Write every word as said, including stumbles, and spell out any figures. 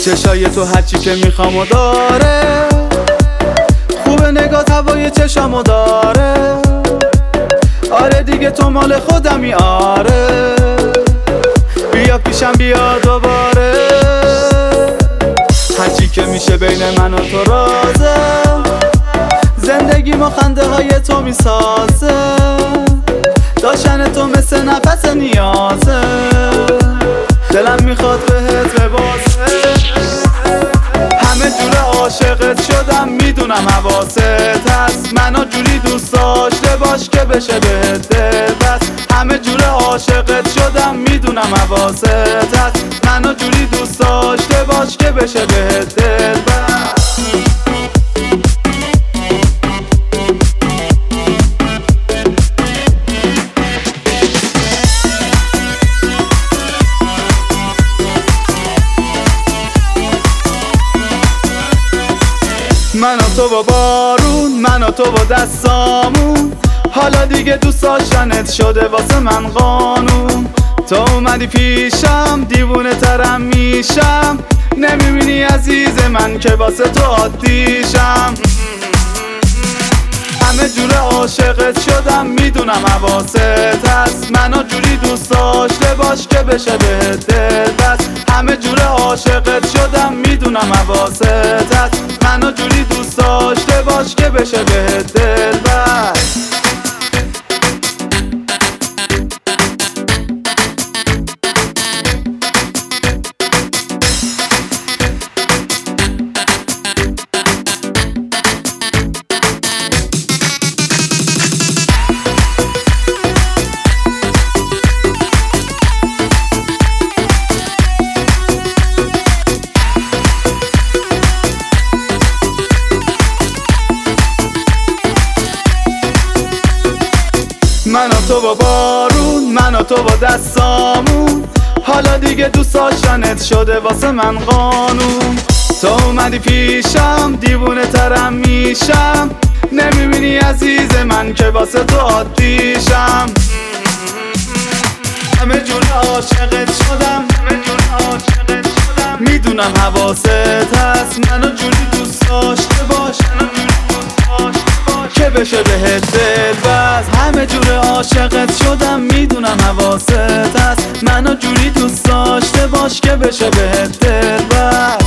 چشای تو هرچی که میخوامو داره، خوبه نگاه هوای چشامو داره. آره دیگه تو مال خودمی، آره بیا پیشم بیا دوباره. هرچی که میشه بین من و تو رازه، زندگی ما خنده های تو میسازه. داشتن تو مثل نفس نیازه، دلم میخواد بهت ببازه. همه جوره عاشقت شدم میدونم حواست هست، منو جوری دوست داشته باش که بشه بهت دل بس. همه جوره عاشقت شدم میدونم حواست هست، منو جوری دوست داشته باش که بشه بهت دل بس. من و تو با بارون، من و تو با دستامون، حالا دیگه دوست داشتنت شده واسه من قانون. تو اومدی پیشم دیوونه ترم میشم، نمیبینی عزیز من که واسه تو عادیشم. همه جوره عاشقت شدم میدونم حواست هست، منو جوری دوست داشته باش که بشه بهت دل بس. همه جوره عاشقت شدم میدونم حواست هست، منو جوری دوست داشته باش که بشه بهت دل بس. من و تو با بارون، من و تو با دستامون، حالا دیگه دوست داشتنت شده واسه من قانون. تو اومدی پیشم دیوونه ترم میشم، نمیبینی عزیز من که واسه تو عادیشم. همه جور عاشقت شدم، همه جور عاشقت شدم میدونم حواست هست، منو جوری دوست داشته باش، منو جوری دوست داشته باش که بشه بهت دل بس. همه جور عاشقت شدم میدونم حواست هست، منو جوری دوست داشته باش که بشه بهت دل بس.